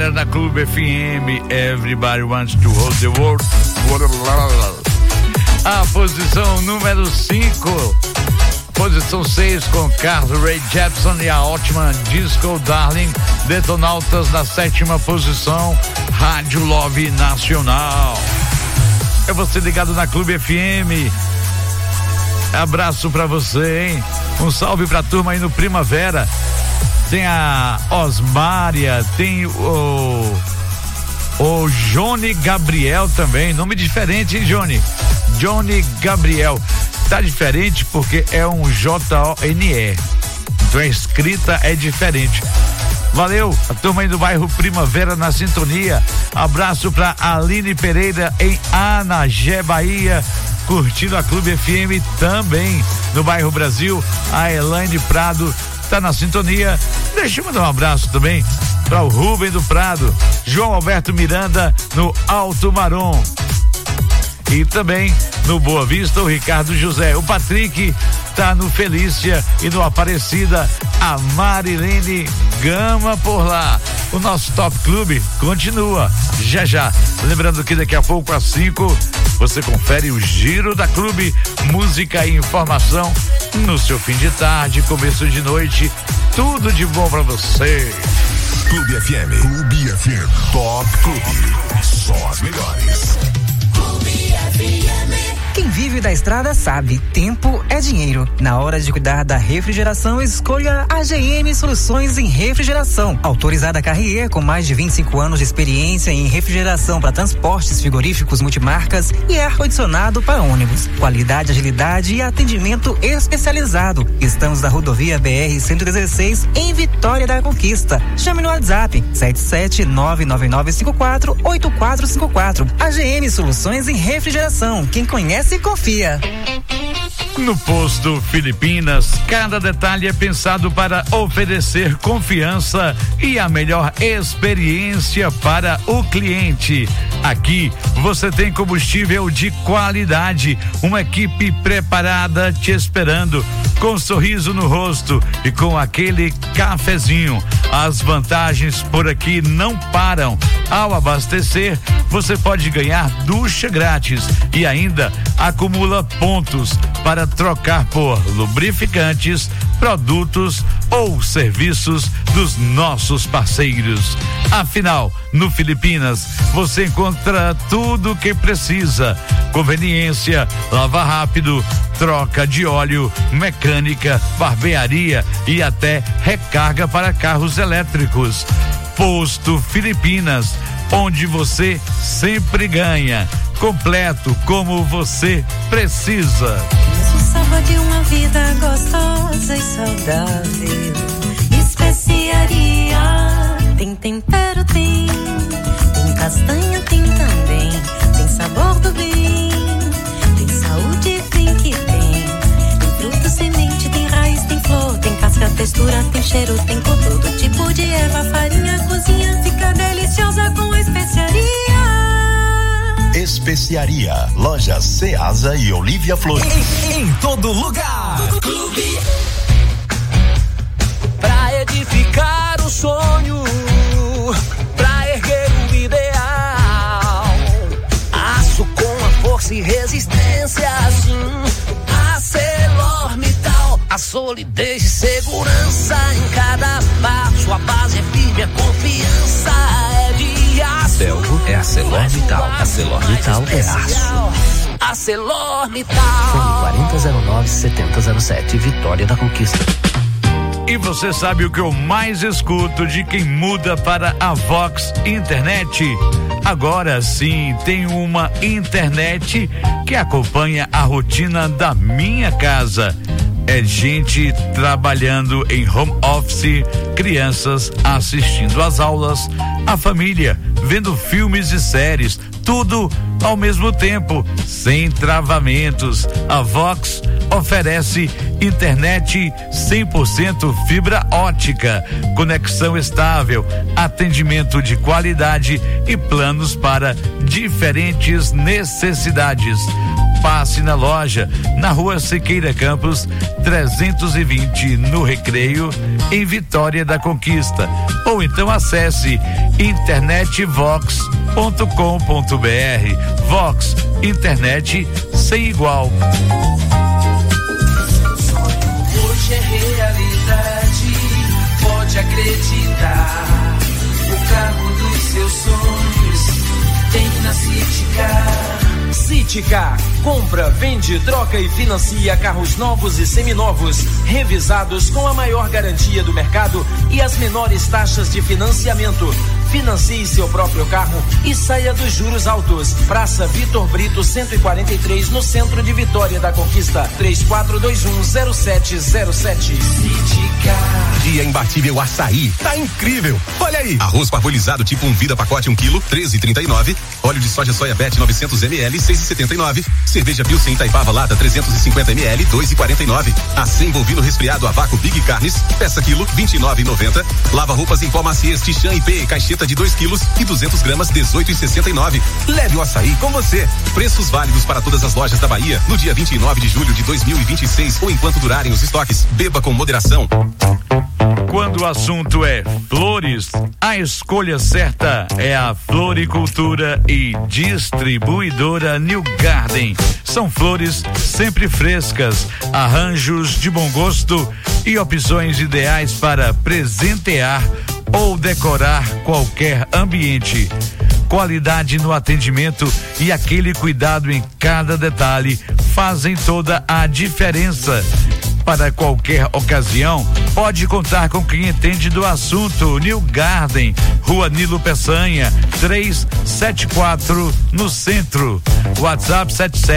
Primavera na Clube FM. Everybody wants to hold the world. A posição número 5. Posição 6 com Carlos Ray Jepsen e a ótima Disco Darling. Detonautas na 7ª posição. Rádio Love Nacional. É você ligado na Clube FM. Abraço pra você, hein? Um salve pra turma aí no Primavera. Tem a Osmária, tem o Johnny Gabriel também. Nome diferente, hein, Johnny? Johnny Gabriel. Tá diferente porque é um J-O-N-E. Então a escrita é diferente. Valeu, a turma aí do bairro Primavera na sintonia. Abraço pra Aline Pereira em Anagé, Bahia, curtindo a Clube FM também. No bairro Brasil, a Elaine Prado tá na sintonia. Deixa eu mandar um abraço também para o Rubem do Prado, João Alberto Miranda no Alto Marom. E também no Boa Vista, o Ricardo José. O Patrick tá no Felícia e no Aparecida, a Marilene Gama por lá. O nosso Top Clube continua já. Lembrando que daqui a pouco às 5 você confere o Giro da Clube, música e informação no seu fim de tarde, começo de noite, tudo de bom pra você. Clube FM. Clube FM. Top Clube. Só as melhores. Quem vive da estrada sabe, tempo é dinheiro. Na hora de cuidar da refrigeração, escolha a GM Soluções em Refrigeração. Autorizada Carrier, com mais de 25 anos de experiência em refrigeração para transportes frigoríficos multimarcas e ar-condicionado para ônibus. Qualidade, agilidade e atendimento especializado. Estamos na rodovia BR-116 em Vitória da Conquista. Chame no WhatsApp 77999548454. A GM Soluções em Refrigeração. Quem conhece, confia. No Posto Filipinas, cada detalhe é pensado para oferecer confiança e a melhor experiência para o cliente. Aqui você tem combustível de qualidade, uma equipe preparada te esperando, com um sorriso no rosto e com aquele cafezinho. As vantagens por aqui não param. Ao abastecer, você pode ganhar ducha grátis e ainda acumula pontos para trocar por lubrificantes, produtos ou serviços dos nossos parceiros. Afinal, no Filipinas, você encontra tudo o que precisa: conveniência, lava rápido, troca de óleo, mecânica, barbearia e até recarga para carros elétricos. Posto Filipinas, onde você sempre ganha. Completo como você precisa. O sabor de uma vida gostosa e saudável. Especiaria, tem tempero, tem castanha, tem também. Tem sabor do bem, tem saúde, tem que tem. Tem fruto, semente, tem raiz, tem flor, tem casca, textura, tem cheiro, tem cor. Todo tipo de erva, farinha, cozinha, fica deliciosa com especiaria. Especiaria, lojas Ceasa e Olívia Flores. Em todo lugar. Clube. Pra edificar o sonho, pra erguer o ideal, aço com a força e resistência, assim, ArcelorMittal, a solidez e segurança em cada passo, a base é firme, a confiança é de aço. Belgo é ArcelorMittal. ArcelorMittal é aço. ArcelorMittal. Fone 4009-7007, Vitória da Conquista. E você sabe o que eu mais escuto de quem muda para a Vox Internet? Agora sim, tem uma internet que acompanha a rotina da minha casa. É gente trabalhando em home office, crianças assistindo às aulas, a família vendo filmes e séries, tudo ao mesmo tempo, sem travamentos. A Vox Oferece internet 100% fibra ótica, conexão estável, atendimento de qualidade e planos para diferentes necessidades. Passe na loja, na Rua Siqueira Campos, 320, no Recreio, em Vitória da Conquista. Ou então acesse internetvox.com.br. Vox, internet sem igual. Hoje é realidade, pode acreditar. O carro dos seus sonhos tem na Citicar. Citicar, compra, vende, troca e financia carros novos e seminovos, revisados com a maior garantia do mercado e as menores taxas de financiamento. Financie seu próprio carro e saia dos juros altos. Praça Vitor Brito 143, no centro de Vitória da Conquista. 34210707. Citicar. Dia imbatível açaí. Tá incrível. Olha aí. Arroz parbolizado tipo Vida pacote 1 kg, 13,39. Óleo de soja Soyabet 900 ml, 6,79. Cerveja Pilsen Itaipava lata 350 ml, 2,49. Acém bovino resfriado a vácuo Big Carnes, peça quilo, 29,90. Lava roupas em pó Maciez Tichan IP, caixeta de 2 quilos e 200 gramas, 18,69. Leve o açaí com você. Preços válidos para todas as lojas da Bahia no dia 29 de julho de 2026 ou enquanto durarem os estoques. Beba com moderação. Quando o assunto é flores, a escolha certa é a Floricultura e Distribuidora New Garden. São flores sempre frescas, arranjos de bom gosto e opções ideais para presentear ou decorar qualquer ambiente. Qualidade no atendimento e aquele cuidado em cada detalhe fazem toda a diferença. Para qualquer ocasião, pode contar com quem entende do assunto. New Garden, Rua Nilo Peçanha, 374, no centro. WhatsApp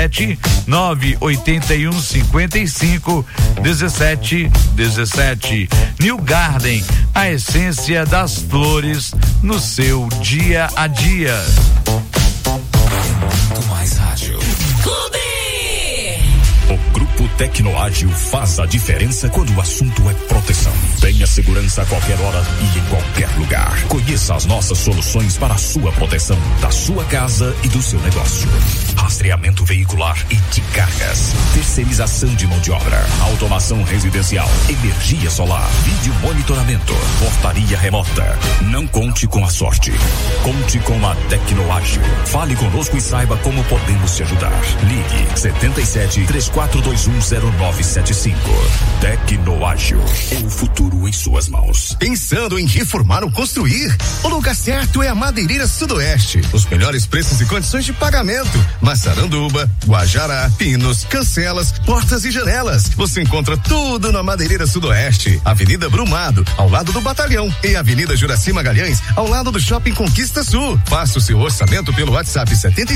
77981551717. New Garden, a essência das flores no seu dia a dia. Muito mais rádio. O Grupo Tecnoágil faz a diferença quando o assunto é proteção. Tenha segurança a qualquer hora e em qualquer lugar. Conheça as nossas soluções para a sua proteção, da sua casa e do seu negócio. Rastreamento veicular e de cargas. Terceirização de mão de obra. Automação residencial. Energia solar. Vídeo monitoramento. Portaria remota. Não conte com a sorte. Conte com a Tecnoágil. Fale conosco e saiba como podemos te ajudar. Ligue 77-34210975. Tecnoágil. O futuro em suas mãos. Pensando em reformar ou construir? O lugar certo é a Madeireira Sudoeste. Os melhores preços e condições de pagamento. Massaranduba, Guajará, pinos, cancelas, portas e janelas. Você encontra tudo na Madeireira Sudoeste. Avenida Brumado, ao lado do Batalhão, e Avenida Juraci Magalhães, ao lado do Shopping Conquista Sul. Faça o seu orçamento pelo WhatsApp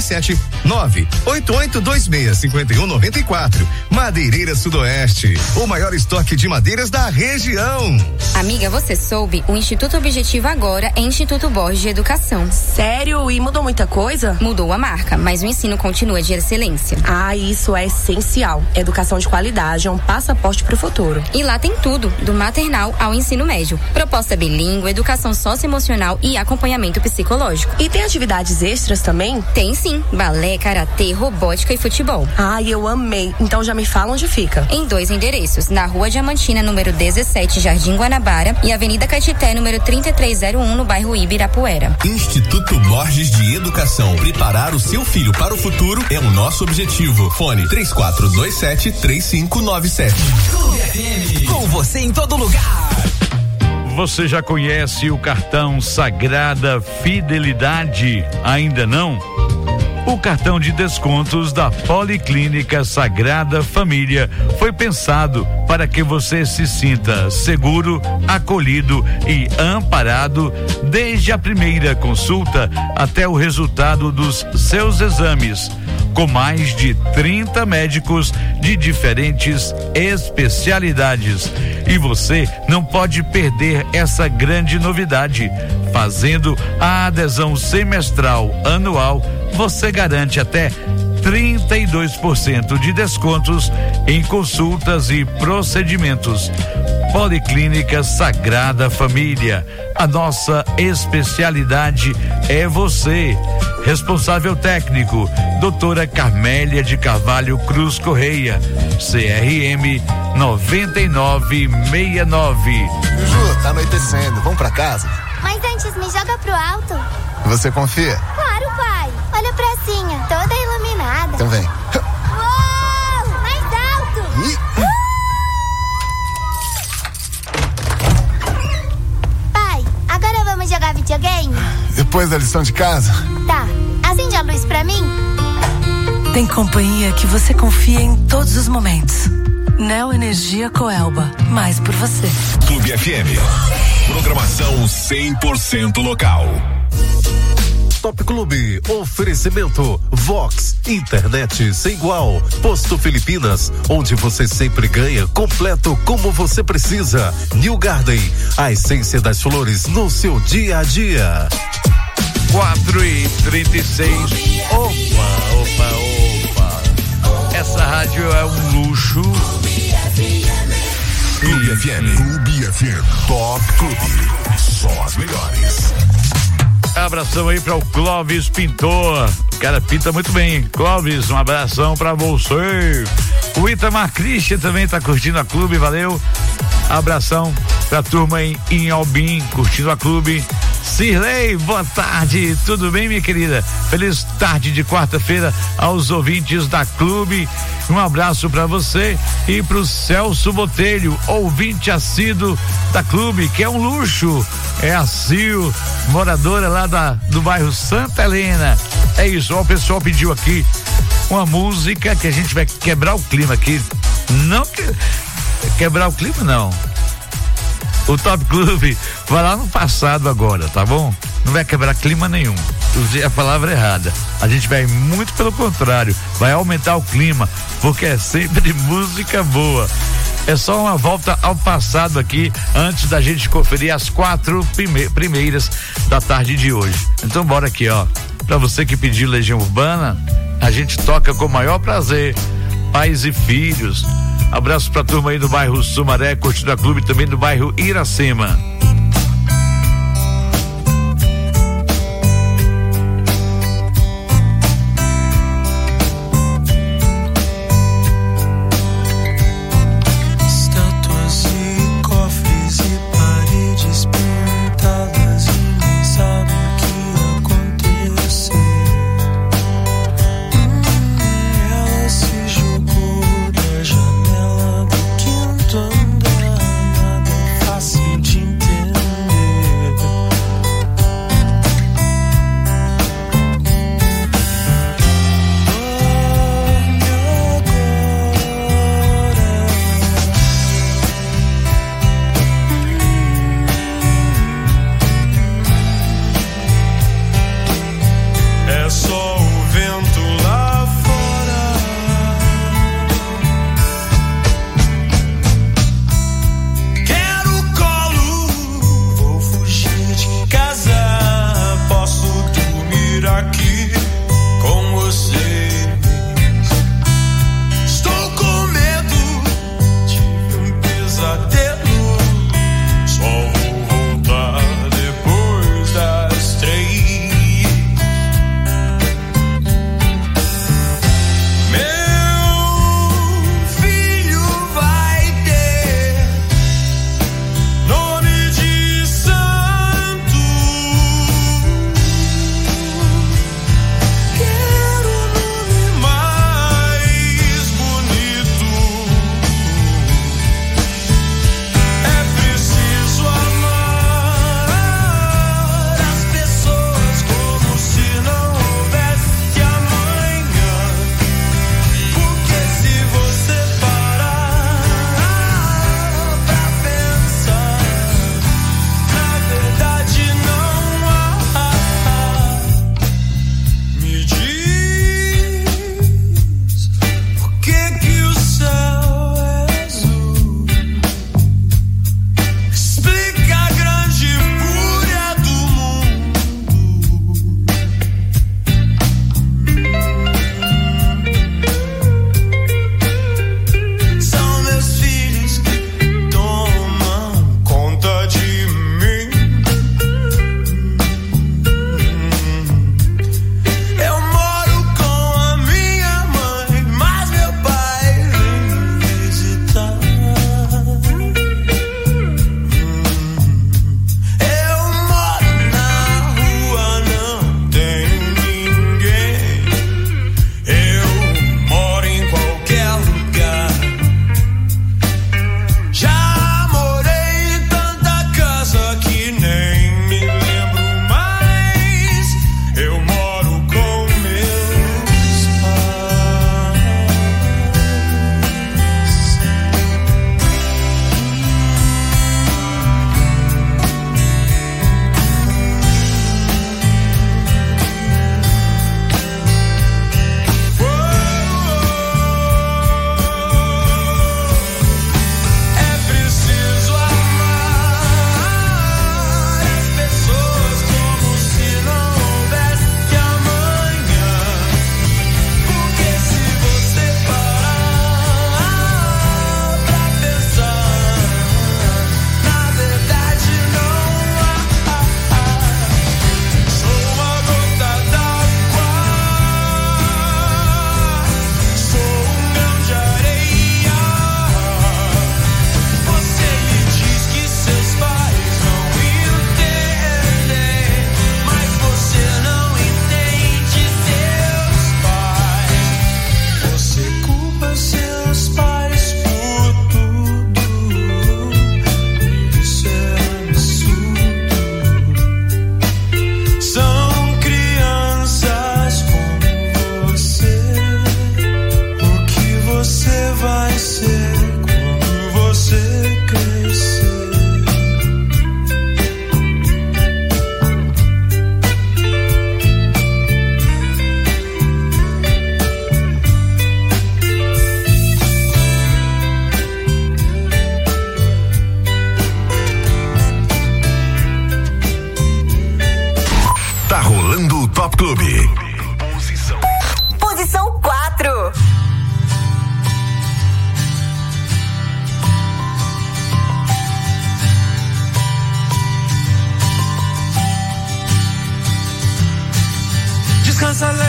77-98826-5194. Madeireira Sudoeste, o maior estoque de madeiras da região. Amiga, você soube? O Instituto Objetivo agora é Instituto Borges de Educação. Sério? E mudou muita coisa? Mudou a marca, mas o ensino continua de excelência. Ah, isso é essencial. Educação de qualidade é um passaporte pro futuro. E lá tem tudo, do maternal ao ensino médio. Proposta bilíngue, educação socioemocional e acompanhamento psicológico. E tem atividades extras também? Tem sim, balé, karatê, robótica e futebol. Ai, eu amei. Então já me fala onde fica. Em 2 endereços, na Rua Diamantina, número 17, Jardim Guanabara, e Avenida Caetité, número 3301, no bairro Ibirapuera. Instituto Borges de Educação. Preparar o seu filho para o futuro é o nosso objetivo. Fone 3427-3597. Clube FM, com você em todo lugar. Você já conhece o cartão Sagrada Fidelidade? Ainda não? O cartão de descontos da Policlínica Sagrada Família foi pensado para que você se sinta seguro, acolhido e amparado desde a primeira consulta até o resultado dos seus exames. Com mais de 30 médicos de diferentes especialidades. E você não pode perder essa grande novidade. Fazendo a adesão semestral anual, você garante até 32% de descontos em consultas e procedimentos. Policlínica Sagrada Família. A nossa especialidade é você. Responsável técnico, doutora Carmélia de Carvalho Cruz Correia, CRM 9969. Ju, tá anoitecendo, vamos pra casa? Mas antes me joga pro alto. Você confia? Claro, pai. Olha a pracinha, toda iluminada. Então vem. Uou! Mais alto! Pai, agora vamos jogar videogame? Depois da lição de casa? Tá. Acende a luz pra mim. Tem companhia que você confia em todos os momentos. Neo Energia Coelba. Mais por você. Clube FM. Programação 100% local. Top Clube, oferecimento Vox, internet sem igual. Posto Filipinas, onde você sempre ganha, completo como você precisa. New Garden, a essência das flores no seu dia a dia. 4h36. Opa. Essa rádio é um luxo. Clube FM. Clube FM. Top Clube. Só as melhores. Abração aí para o Clóvis Pintor. O cara pinta muito bem. Clóvis, um abração para você. O Itamar Christian também tá curtindo a clube, valeu. Abração pra turma em Albim, curtindo a clube. Cirlei, boa tarde, tudo bem, minha querida? Feliz tarde de quarta-feira aos ouvintes da clube. Um abraço para você e pro Celso Botelho, ouvinte assíduo da clube, que é um luxo. É a Sil, moradora lá do bairro Santa Helena. É isso, ó, o pessoal pediu aqui uma música que a gente vai quebrar o clima aqui. Não quebrar o clima, não. O Top Clube vai lá no passado agora, tá bom? Não vai quebrar clima nenhum. Usei a palavra errada. A gente vai muito pelo contrário, vai aumentar o clima, porque é sempre música boa. É só uma volta ao passado aqui, antes da gente conferir as 4 primeiras da tarde de hoje. Então bora aqui, ó. Pra você que pediu Legião Urbana, a gente toca com o maior prazer. Pais e filhos. Abraço pra turma aí do bairro Sumaré, curtindo a clube, também do bairro Iracema. Fácil de entender.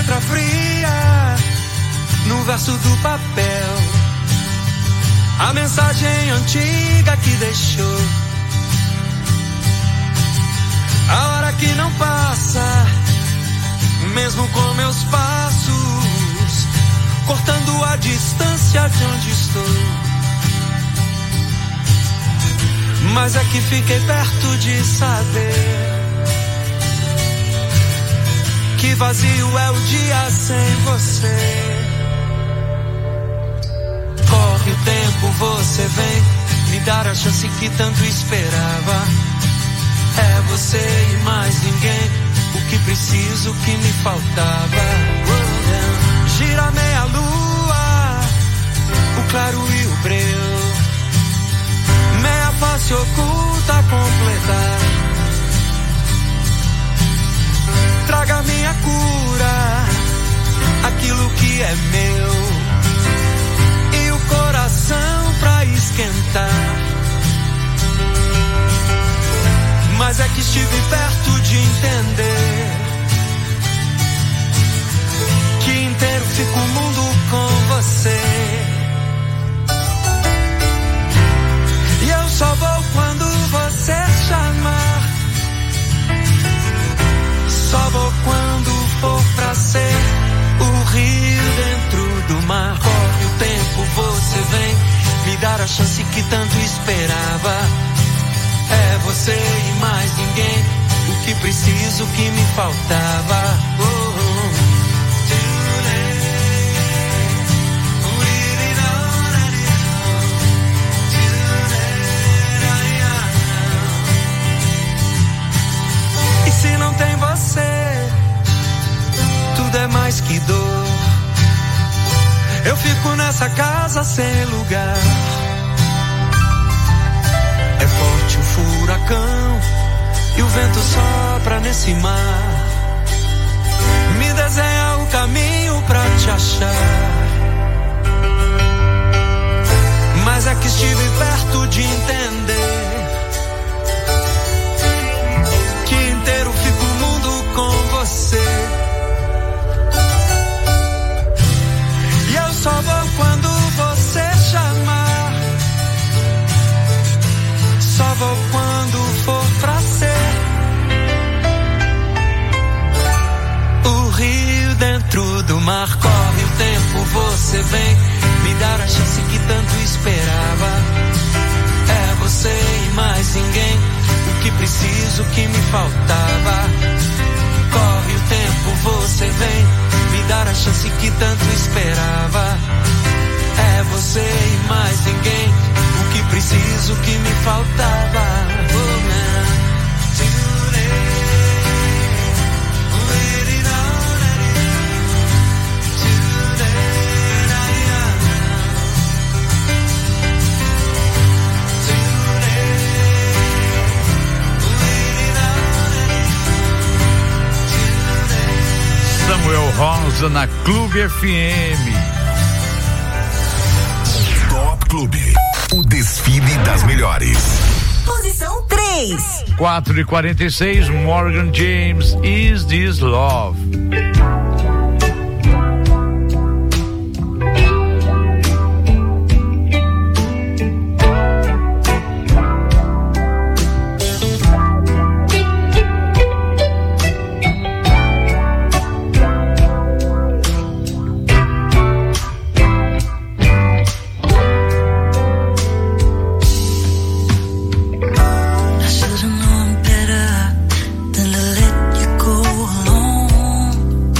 letra fria no verso do papel, a mensagem antiga que deixou. A hora que não passa, mesmo com meus passos, cortando a distância de onde estou. Mas é que fiquei perto de saber que vazio é o dia sem você. Corre o tempo, você vem me dar a chance que tanto esperava. É você e mais ninguém, o que preciso, o que me faltava. Gira meia lua, o claro e o breu, meia face oculta a completar. Traga minha cura, aquilo que é meu, e o coração pra esquentar. Mas é que estive perto de entender que inteiro fica o mundo com você. E eu só vou quando você chamar, só vou quando for pra ser o rio dentro do mar. Corre o tempo, você vem me dar a chance que tanto esperava. É você e mais ninguém, o que preciso, o que me faltava. E se não tem você, tudo é mais que dor. Eu fico nessa casa sem lugar. É forte o furacão e o vento sopra nesse mar. Me desenha o caminho pra te achar. Mas é que estive perto de entender que inteiro fica o mundo com você. E eu só vou quando você chamar, só vou quando for pra ser o rio dentro do mar. Corre o tempo, você vem me dar a chance que tanto esperava. É você e mais ninguém, o que preciso, o que me faltava. Corre o tempo, você vem me dar a chance que tanto esperava. É você e mais ninguém, o que preciso, o que me faltava. Samuel Rosa na Clube FM. Top Clube, o desfile das melhores. Posição 3. 4:46, Morgan James, Is This Love? Should've known better than to let you go alone.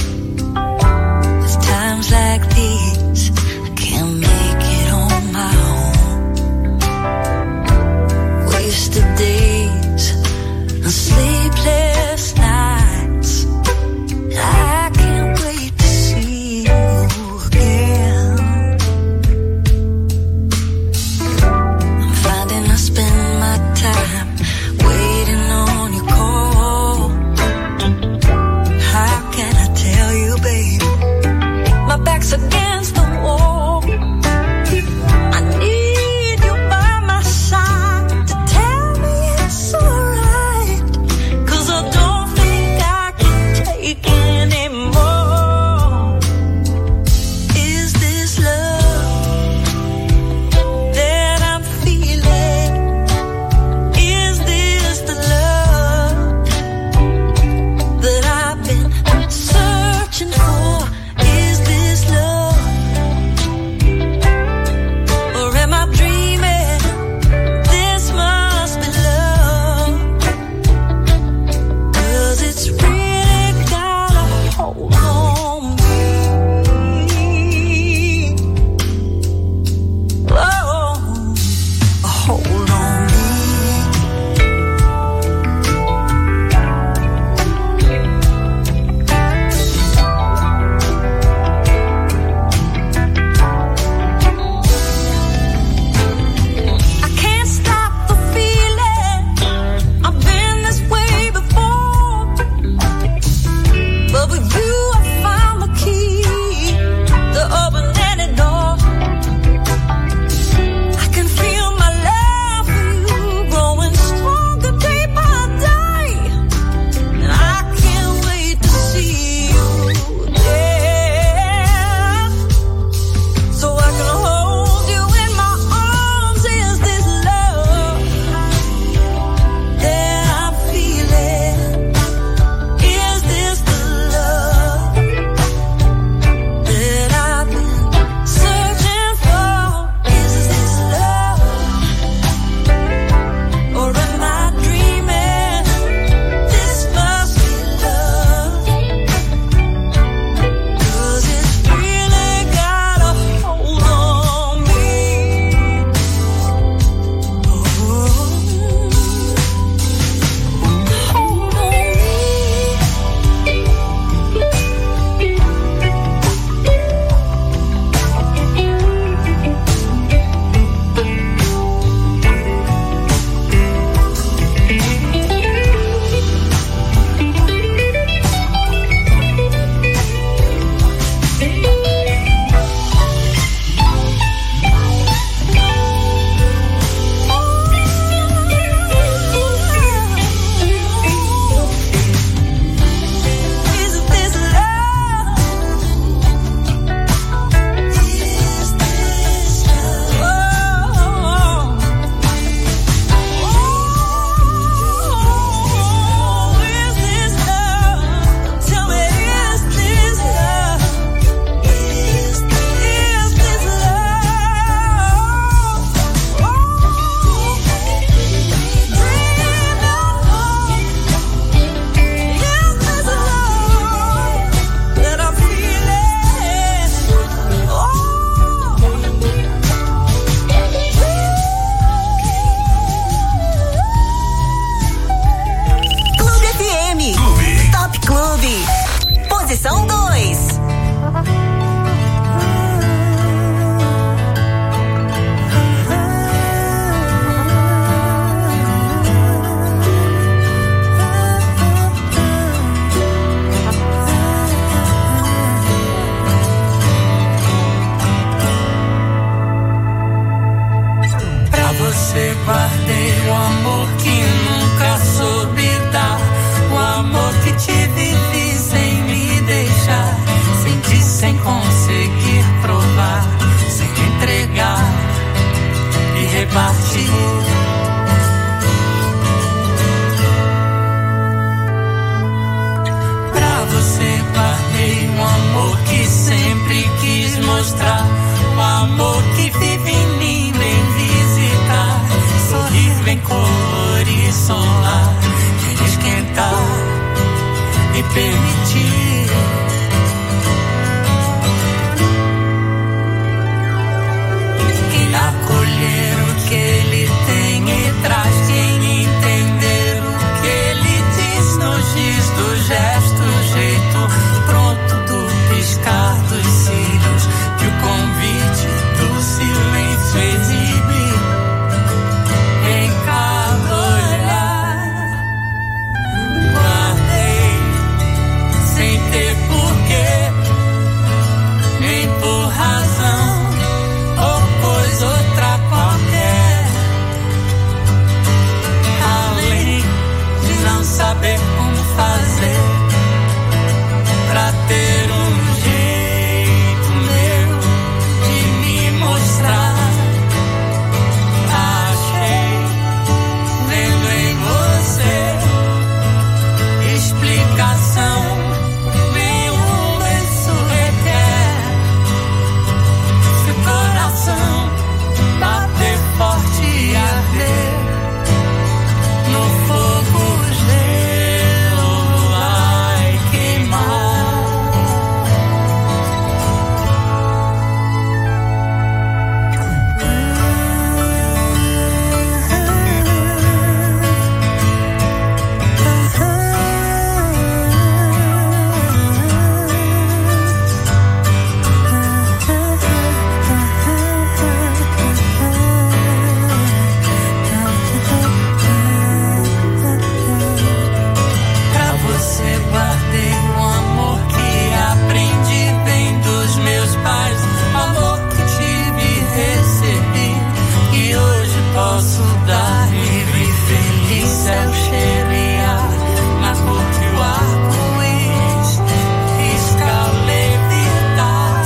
2. Guardei o amor que nunca soube dar, o amor que te vivi sem me deixar, senti sem conseguir provar, sem entregar e repartir. Pra você guardei um amor que sempre quis mostrar, o amor que vive em mim, vem visitar, sorrir, vem colorir, solar, vem esquentar e permitir. Quem acolher o que ele tem e traz, quem entender o que ele diz no giz do gesto, jeito pronto do piscar dos cílios, que o convite do silêncio exibe em cada olhar. Guardei sem ter porquê, nem por razão ou coisa outra qualquer, além de não saber como fazer pra ter um jeito meu de me mostrar. Achei, vendo em você, explicação nenhuma isso requer. Se o coração bater forte e arder, no fogo gelo vai queimar. Pra você guardei um amor que aprendi, vem dos meus pais, amor que tive e recebi, e hoje posso dar livre e feliz, céu, cheiro e ar, na cor que o arco-íris risca levitar.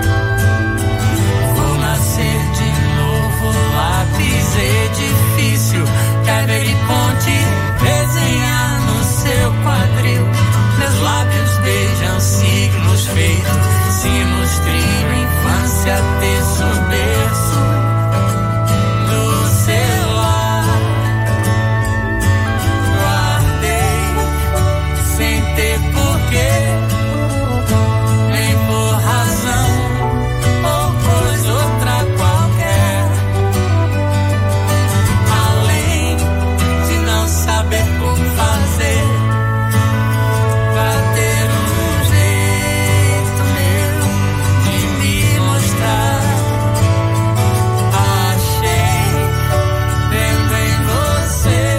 Vou nascer de novo, lápis, edifício, pedra e ponte, desenhar no seu quadril. Meus lábios beijam signos feitos, sinos, trio, infância, terço, berço do seu lar. Guardei sem ter porquê, nem por razão ou coisa outra qualquer, além de não saber como fazer pra ter um jeito meu de me mostrar. Achei, vendo em você,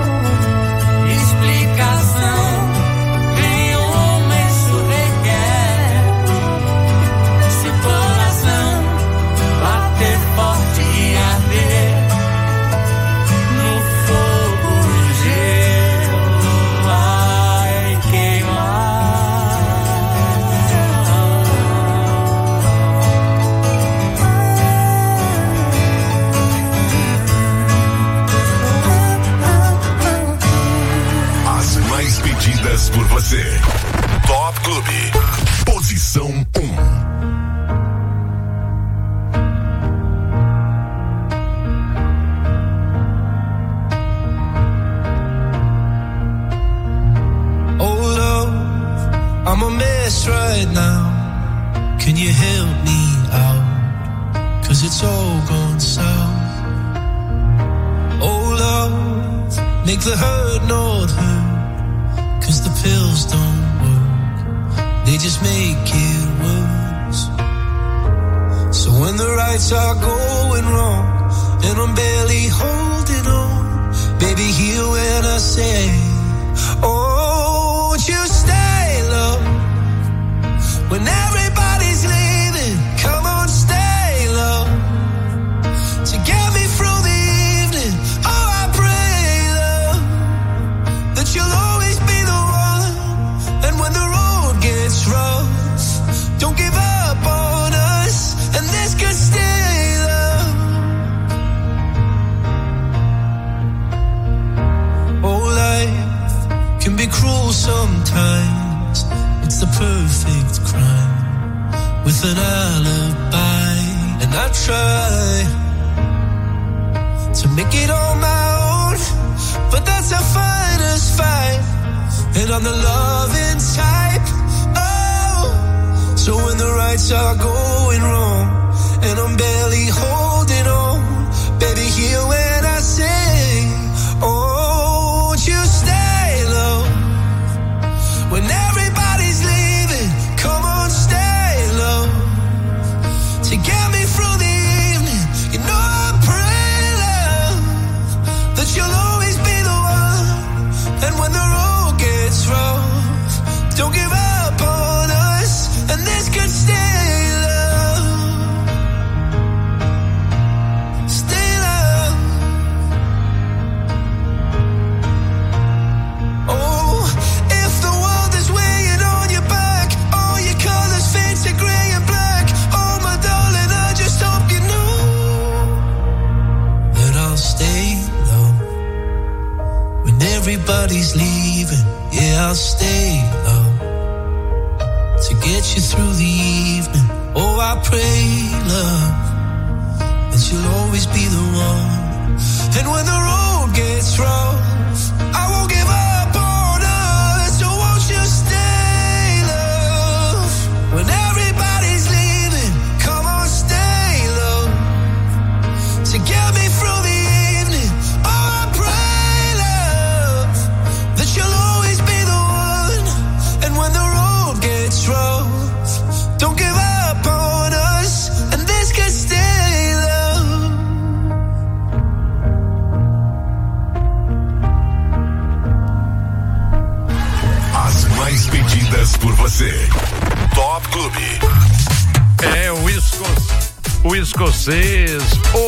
explicação nenhuma isso requer. Se o coração bater forte e arder, no fogo gelo vai queimar. As mais pedidas por você. Top Clube. Posição 1. Oh love, I'm a mess right now. Can you help me out? 'Cause it's all gone south. Oh love, make the hurt not hurt. 'Cause the pills don't work. they just make it worse. So when the rights are going wrong and I'm barely holding on, baby, hear when I say, oh, won't you stay, love? When everybody's leaving, come on, stay, love. To get me through the evening, oh, I pray, love, that you'll always be the one. And when the road gets rough, don't give up on us, and this could stay, love. Oh, life can be cruel sometimes. It's the perfect crime with an alibi, and I try to make it on my own, but that's a fighter's fight, and I'm the loving type. Oh, so when the rights are going wrong and I'm barely holding on, baby, hear when I say, oh, won't you stay, love? When everybody's leaving, come on, stay, love. To get me through the evening, you know I pray, love, that you'll always be the one. And when the road gets rough, don't give up on us, and this could stay, love. Stay, love. Oh, if the world is weighing on your back, all your colors fade to gray and black, oh my darling, I just hope you know that I'll stay low. When everybody's leaving, yeah, I'll stay low. To get you through the evening, oh, I pray, love, that you'll always be the one. And when the road gets rough, I won't give up on us, so won't you stay, love? When everybody's leaving, come on, stay, love. To get me through the evening, oh, I pray, love, that you'll always be the one. And when the road gets rough, don't give up on us, and this could stay, love. As mais pedidas por você. Top Clube. É o escocês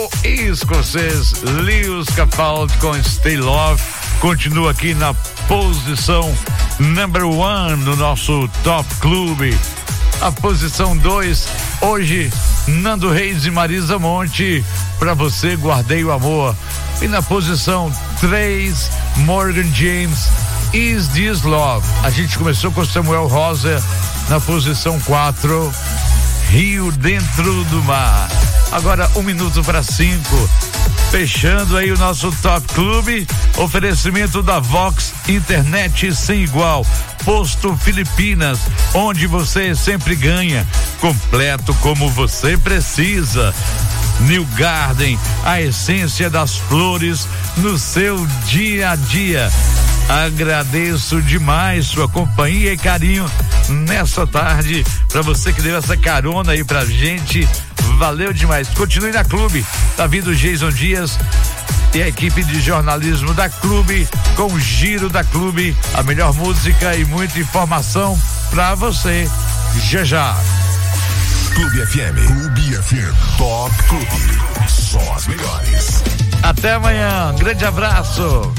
Lewis Capaldi com Stay Love continua aqui na posição number 1 no nosso Top Clube. A posição 2, hoje, Nando Reis e Marisa Monte, pra você guardei o amor. E na posição 3, Morgan James, Is This Love. A gente começou com Samuel Rosa na posição 4, Rio Dentro do Mar. Agora 1:05, fechando aí o nosso Top Clube, oferecimento da Vox, internet sem igual, Posto Filipinas, onde você sempre ganha, completo como você precisa. New Garden, a essência das flores no seu dia a dia. Agradeço demais sua companhia e carinho nessa tarde, para você que deu essa carona aí pra gente, valeu demais. Continue na Clube, tá vindo Jason Dias e a equipe de jornalismo da Clube com o Giro da Clube, a melhor música e muita informação pra você já já. Clube FM. Clube FM. Top Clube. Só as melhores. Até amanhã. Grande abraço.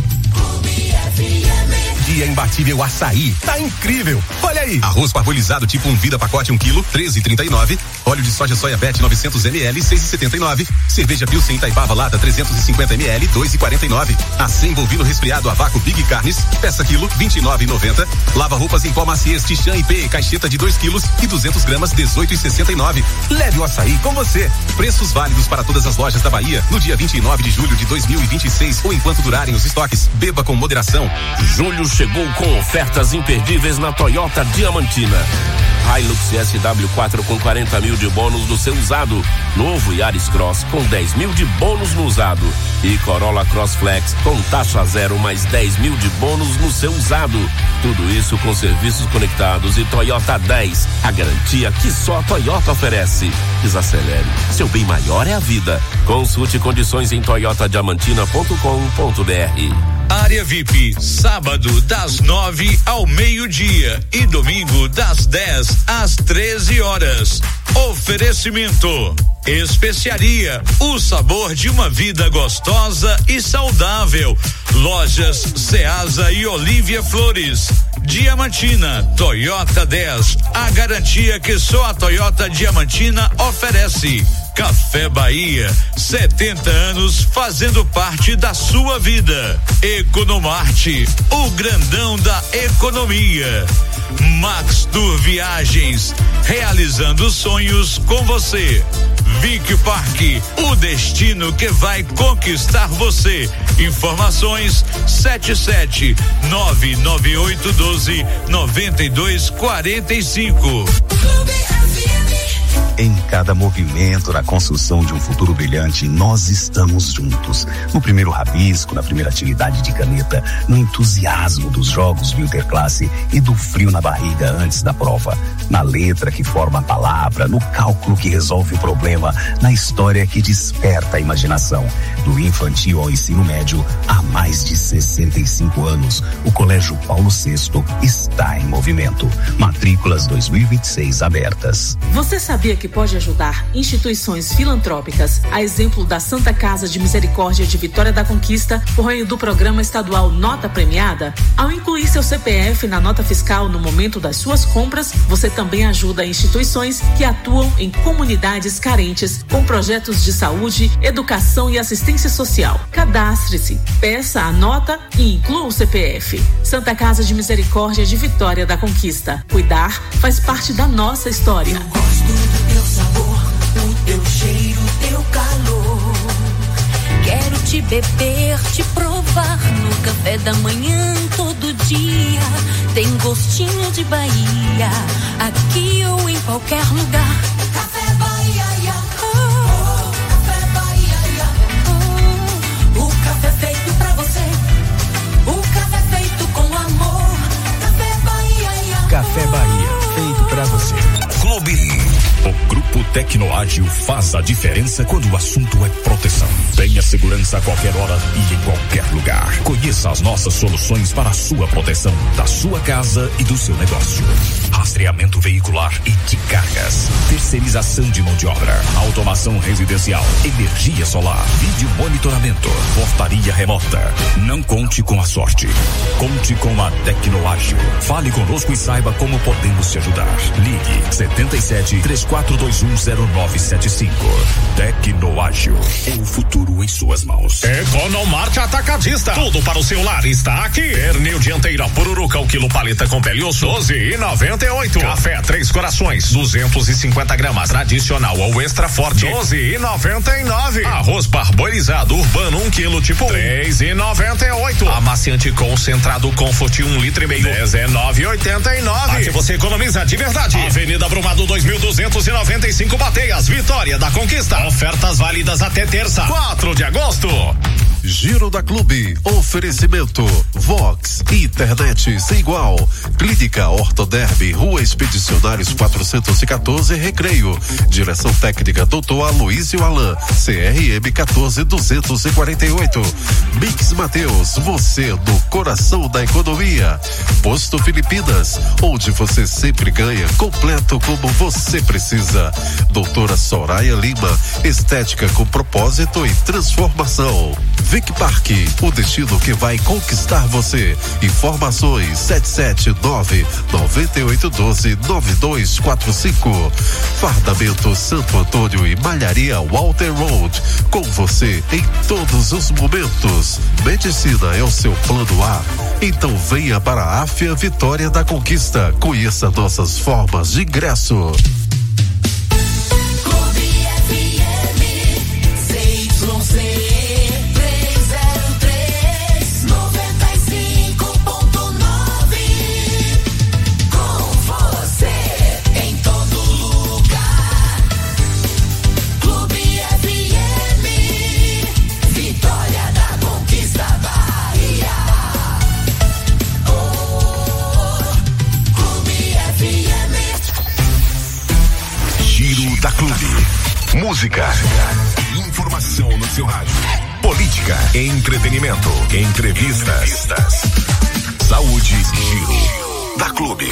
Dia imbatível Açaí. Tá incrível. Olha aí. Arroz parbolizado tipo 1 vida pacote 1 quilo, 13,39. Óleo de soja Soyabet 900 ml, 6,79. Cerveja Pilsen Itaipava lata 350 ml, 2,49. Acém bovino resfriado a vácuo Big Carnes, peça quilo, 29,90. Lava roupas em pó Maciez Tichan IP, caixeta de 2 quilos e 200 gramas, 18,69. Leve o açaí com você. Preços válidos para todas as lojas da Bahia no dia 29 de julho de 2026 ou enquanto durarem os estoques. Beba com moderação. Julho chegou com ofertas imperdíveis na Toyota Diamantina. Hilux SW4 com 40 mil de bônus no seu usado. Novo Yaris Cross com 10 mil de bônus no usado. E Corolla Cross Flex com taxa zero mais 10 mil de bônus no seu usado. Tudo isso com serviços conectados e Toyota 10. A garantia que só a Toyota oferece. Desacelere. Seu bem maior é a vida. Consulte condições em toyotadiamantina.com.br. Área VIP, sábado das 9 ao meio-dia e domingo das 10 às 13 horas. Oferecimento: Especiaria, o sabor de uma vida gostosa e saudável. Lojas Ceasa e Olívia Flores. Diamantina, Toyota 10, a garantia que só a Toyota Diamantina oferece. Café Bahia, 70 anos fazendo parte da sua vida. Economarte, o grandão da economia. Max Tour Viagens, realizando sonhos com você. Vic Park, o destino que vai conquistar você. Informações 77998129245. Em cada movimento na construção de um futuro brilhante, nós estamos juntos. No primeiro rabisco, na primeira atividade de caneta, no entusiasmo dos jogos do Interclasse e do frio na barriga antes da prova. Na letra que forma a palavra, no cálculo que resolve o problema, na história que desperta a imaginação. Do infantil ao ensino médio, há mais de 65 anos, o Colégio Paulo VI está em movimento. Matrículas 2026 abertas. Você sabia que pode ajudar instituições filantrópicas, a exemplo da Santa Casa de Misericórdia de Vitória da Conquista, por meio do programa estadual Nota Premiada? Ao incluir seu CPF na nota fiscal no momento das suas compras, você também ajuda instituições que atuam em comunidades carentes com projetos de saúde, educação e assistência social. Cadastre-se, peça a nota e inclua o CPF. Santa Casa de Misericórdia de Vitória da Conquista. Cuidar faz parte da nossa história. Eu gosto do teu sabor, o teu cheiro, o teu calor. Quero te beber, te provar no café da manhã todo dia. Tem gostinho de Bahia, aqui ou em qualquer lugar. Café Bahia, Café Bahia, o café feito pra você, o café feito com amor. Café Bahia, Café Bahia, feito pra você. Clube. O Grupo Tecnoágil faz a diferença quando o assunto é proteção. Tenha segurança a qualquer hora e em qualquer lugar. Conheça as nossas soluções para a sua proteção, da sua casa e do seu negócio. Rastreamento veicular e de cargas. Terceirização de mão de obra. Automação residencial. Energia solar. Vídeo monitoramento. Portaria remota. Não conte com a sorte. Conte com a Tecnoágil. Fale conosco e saiba como podemos te ajudar. Ligue 77-3421-0975. Tecnoágil. O futuro em suas mãos. Economarte Atacadista. Tudo para o seu lar está aqui. Pernil dianteira pururuca, o quilo paleta com pelhoço, 12,98. Café Três Corações, 250 gramas, tradicional ou extra forte, 12,99. Arroz parboilizado urbano, 1 quilo tipo 3,98. Amaciante concentrado Comfort, 1,5 litro, 19,89. Aqui você economiza de verdade. Avenida Brumado 2295 Bateias, Vitória da Conquista. Ofertas válidas até terça, 4 de agosto. Giro da Clube, oferecimento Vox, internet sem igual. Clínica Ortoderm, Rua Expedicionários 414, Recreio. Direção técnica Dr. Aloísio Alain, CRM 14248. Mix Mateus, você no coração da economia. Posto Filipinas, onde você sempre ganha, completo como você precisa. Doutora Soraya Lima, estética com propósito e transformação. Vic Park, o destino que vai conquistar você. Informações 779-9812-9245. Fardamento Santo Antônio e Malharia Walter Road. Com você em todos os momentos. Medicina é o seu plano A. Então venha para a Áfia Vitória da Conquista. Conheça nossas formas de ingresso. da Clube. Música, informação no seu rádio. Política, entretenimento, entrevistas. Saúde, Giro da Clube.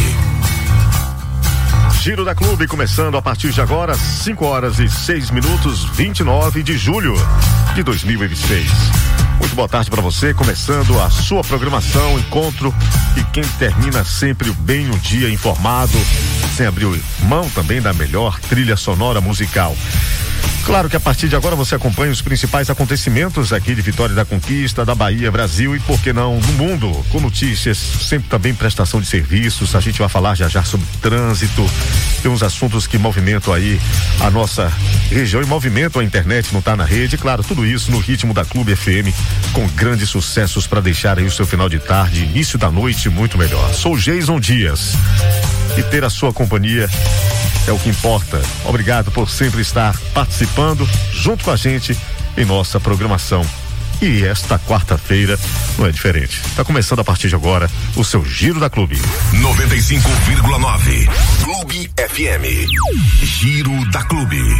Giro da Clube começando a partir de agora, 5h06, 29 de julho de 2026. Muito boa tarde para você, começando a sua programação, encontro e quem termina sempre bem o dia informado, sem abrir mão também da melhor trilha sonora musical. Claro que a partir de agora você acompanha os principais acontecimentos aqui de Vitória da Conquista, da Bahia, Brasil e, por que não, no mundo, com notícias, sempre também prestação de serviços. A gente vai falar já sobre trânsito, tem uns assuntos que movimentam aí a nossa região e movimentam a internet, não tá na rede. Claro, tudo isso no ritmo da Clube FM, com grandes sucessos para deixar aí o seu final de tarde, início da noite muito melhor. Sou Jason Dias e ter a sua companhia é o que importa. Obrigado por sempre estar participando junto com a gente em nossa programação. E esta quarta-feira não é diferente. Está começando a partir de agora o seu Giro da Clube. 95,9 Clube FM. Giro da Clube.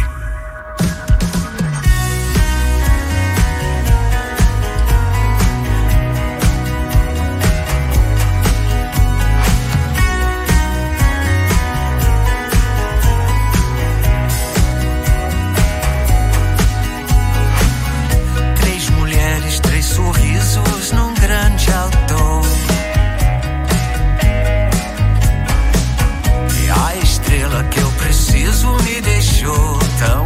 E a estrela que eu preciso me deixou tão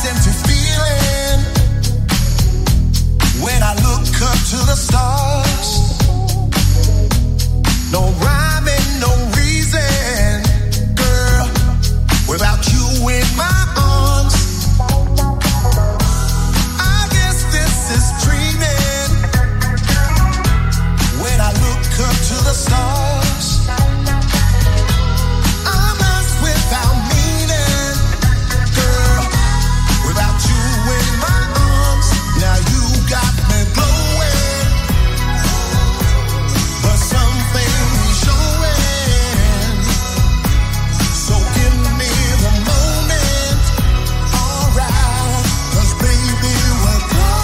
this empty feeling when I look up to the stars. No rhyme and no reason, girl, without you in my arms. I guess this is dreaming when I look up to the stars. I'm lost without meaning, girl, without you in my arms. Now you got me glowing, but something showing. So give me the moment, alright, 'cause baby we're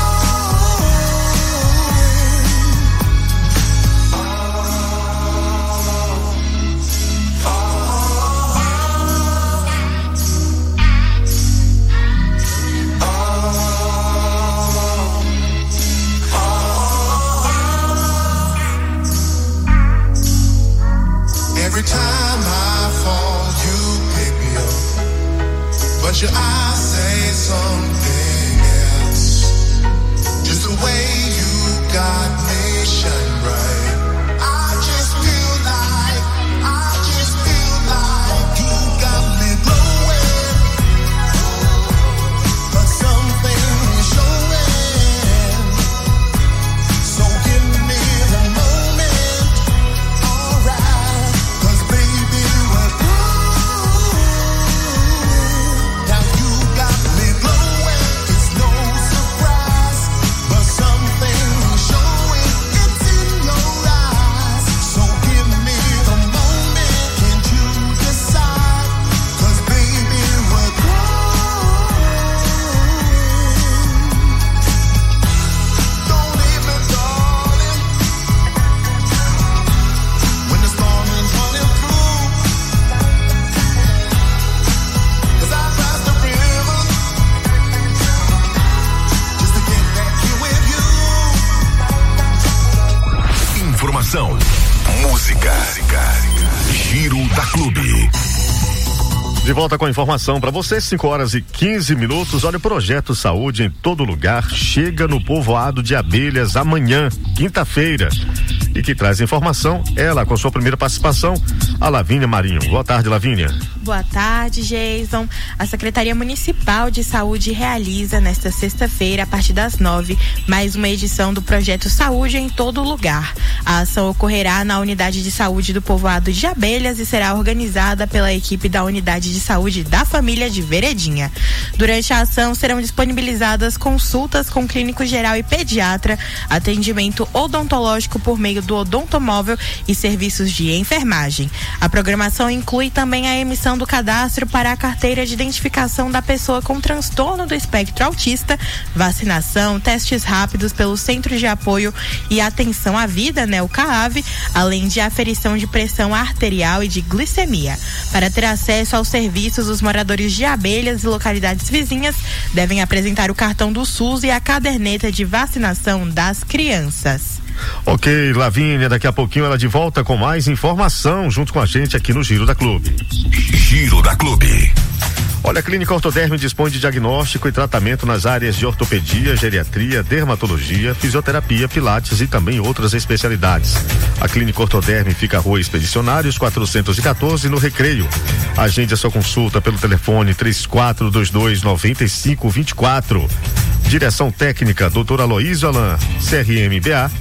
every time I fall, you pick me up, but your eyes say something else. Just the way you got me shine bright. I just feel like you got me glowing, but something is showing. So give me the moment, alright. 'Cause baby we're growing. Now you got me glowing. It's no surprise, but something showing. It's in your eyes. So give me the moment. Can't you decide? 'Cause baby we're growing. Don't leave me, darling, when the storm is running through. 'Cause I crossed the river just to get back here with you. Informação, música, Giro da Clube. De volta com a informação para você, 5h15. Olha, o Projeto Saúde em Todo Lugar chega no povoado de Abelhas amanhã, quinta-feira. E que traz informação, ela com sua primeira participação, a Lavínia Marinho. Boa tarde, Lavínia. Boa tarde, Jason. A Secretaria Municipal de Saúde realiza nesta sexta-feira, a partir das 9, mais uma edição do Projeto Saúde em Todo Lugar. A ação ocorrerá na Unidade de Saúde do Povoado de Abelhas e será organizada pela equipe da Unidade de Saúde da Família de Veredinha. Durante a ação serão disponibilizadas consultas com clínico geral e pediatra, atendimento odontológico por meio do odontomóvel e serviços de enfermagem. A programação inclui também a emissão do cadastro para a carteira de identificação da pessoa com transtorno do espectro autista, vacinação, testes rápidos pelo Centro de Apoio e Atenção à Vida, o CAAV, além de aferição de pressão arterial e de glicemia. Para ter acesso aos serviços, os moradores de Abelhas e localidades vizinhas devem apresentar o cartão do SUS e a caderneta de vacinação das crianças. Ok, Lavínia, daqui a pouquinho ela de volta com mais informação junto com a gente aqui no Giro da Clube. Giro da Clube. Olha, a Clínica Ortoderme dispõe de diagnóstico e tratamento nas áreas de ortopedia, geriatria, dermatologia, fisioterapia, pilates e também outras especialidades. A Clínica Ortoderme fica à Rua Expedicionários 414, no Recreio. Agende a sua consulta pelo telefone 3422-9524. Direção técnica, Dr. Aloysio Alain, CRMBA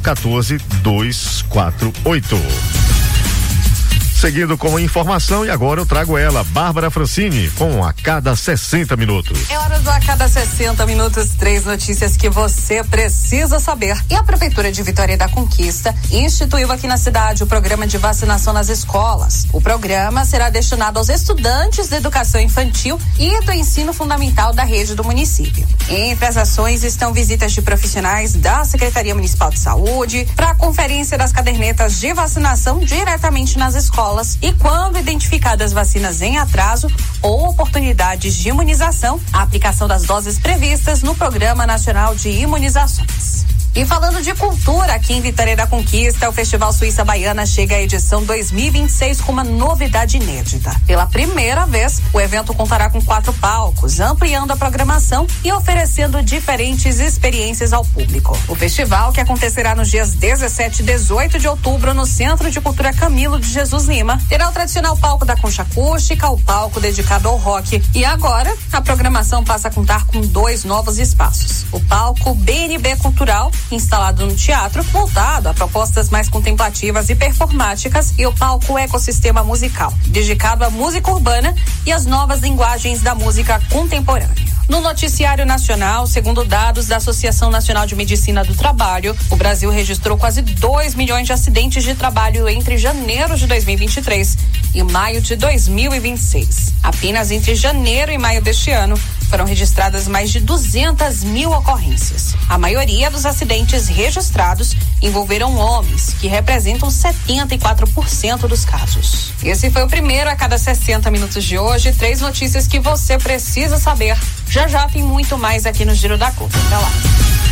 14248. Seguindo com a informação, e agora eu trago ela, Bárbara Francini, com A Cada 60 Minutos. É hora do A Cada 60 Minutos, 3 notícias que você precisa saber. E a Prefeitura de Vitória da Conquista instituiu aqui na cidade o programa de vacinação nas escolas. O programa será destinado aos estudantes da educação infantil e do ensino fundamental da rede do município. Entre as ações estão visitas de profissionais da Secretaria Municipal de Saúde para a conferência das cadernetas de vacinação diretamente nas escolas. E quando identificadas vacinas em atraso ou oportunidades de imunização, a aplicação das doses previstas no Programa Nacional de Imunizações. E falando de cultura, aqui em Vitória da Conquista, o Festival Suíça Baiana chega à edição 2026 com uma novidade inédita. Pela primeira vez, o evento contará com 4 palcos, ampliando a programação e oferecendo diferentes experiências ao público. O festival, que acontecerá nos dias 17 e 18 de outubro no Centro de Cultura Camilo de Jesus Lima, terá o tradicional palco da concha acústica, o palco dedicado ao rock. E agora, a programação passa a contar com 2 novos espaços. O palco BNB Cultural, instalado no teatro, voltado a propostas mais contemplativas e performáticas, e o palco Ecossistema Musical, dedicado à música urbana e às novas linguagens da música contemporânea. No noticiário nacional, segundo dados da Associação Nacional de Medicina do Trabalho, o Brasil registrou quase 2 milhões de acidentes de trabalho entre janeiro de 2023 e maio de 2026. Apenas entre janeiro e maio deste ano, foram registradas mais de 200 mil ocorrências. A maioria dos acidentes registrados envolveram homens, que representam 74% dos casos. Esse foi o primeiro a cada 60 minutos de hoje. 3 notícias que você precisa saber. Já tem muito mais aqui no Giro da Cultura. Até lá.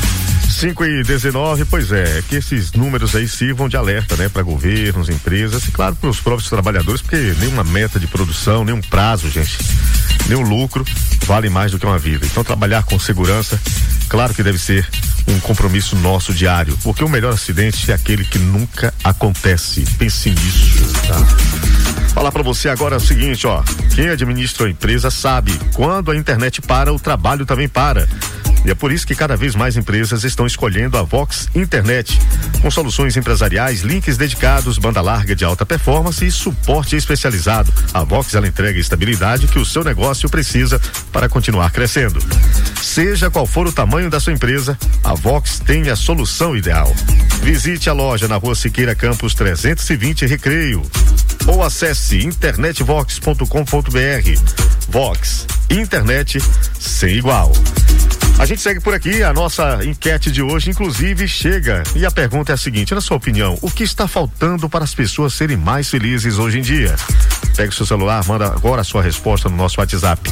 5:19, pois é, que esses números aí sirvam de alerta, né, para governos, empresas e claro para os próprios trabalhadores, porque nenhuma meta de produção, nenhum prazo, gente, nenhum lucro vale mais do que uma vida. Então trabalhar com segurança, claro que deve ser um compromisso nosso diário, porque o melhor acidente é aquele que nunca acontece. Pense nisso, tá? Falar para você agora o seguinte, ó, quem administra a empresa sabe, quando a internet para, o trabalho também para. E é por isso que cada vez mais empresas estão escolhendo a Vox Internet, com soluções empresariais, links dedicados, banda larga de alta performance e suporte especializado. A Vox, ela entrega a estabilidade que o seu negócio precisa para continuar crescendo. Seja qual for o tamanho da sua empresa, a Vox tem a solução ideal. Visite a loja na Rua Siqueira Campos 320 Recreio ou acesse internetvox.com.br. Vox, internet sem igual. A gente segue por aqui, a nossa enquete de hoje, inclusive, chega. E a pergunta é a seguinte, na sua opinião, o que está faltando para as pessoas serem mais felizes hoje em dia? Pegue o seu celular, manda agora a sua resposta no nosso WhatsApp,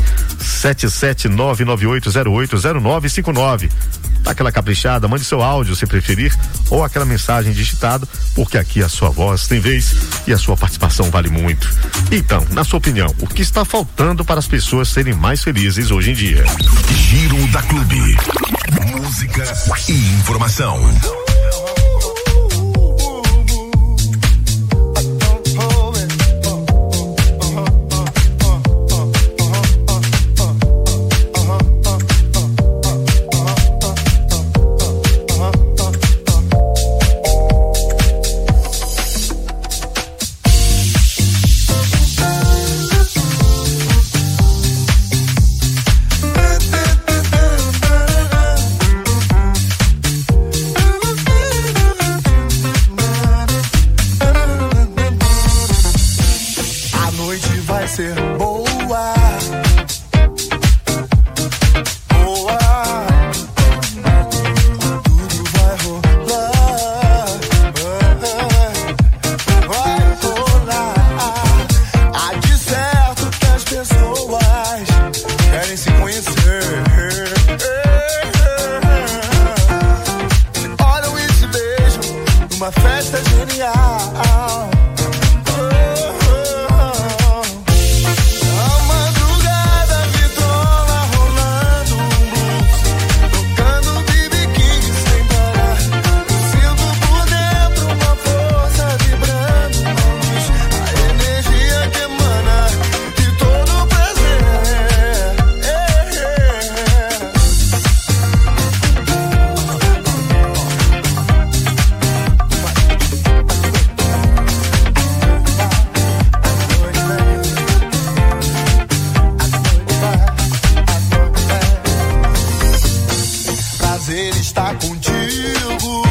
77998080959. Dá aquela caprichada, mande seu áudio, se preferir, ou aquela mensagem digitada, porque aqui a sua voz tem vez e a sua participação vale muito. Então, na sua opinião, o que está faltando para as pessoas serem mais felizes hoje em dia? Giro da Clube. Música e informação. Ele está contigo.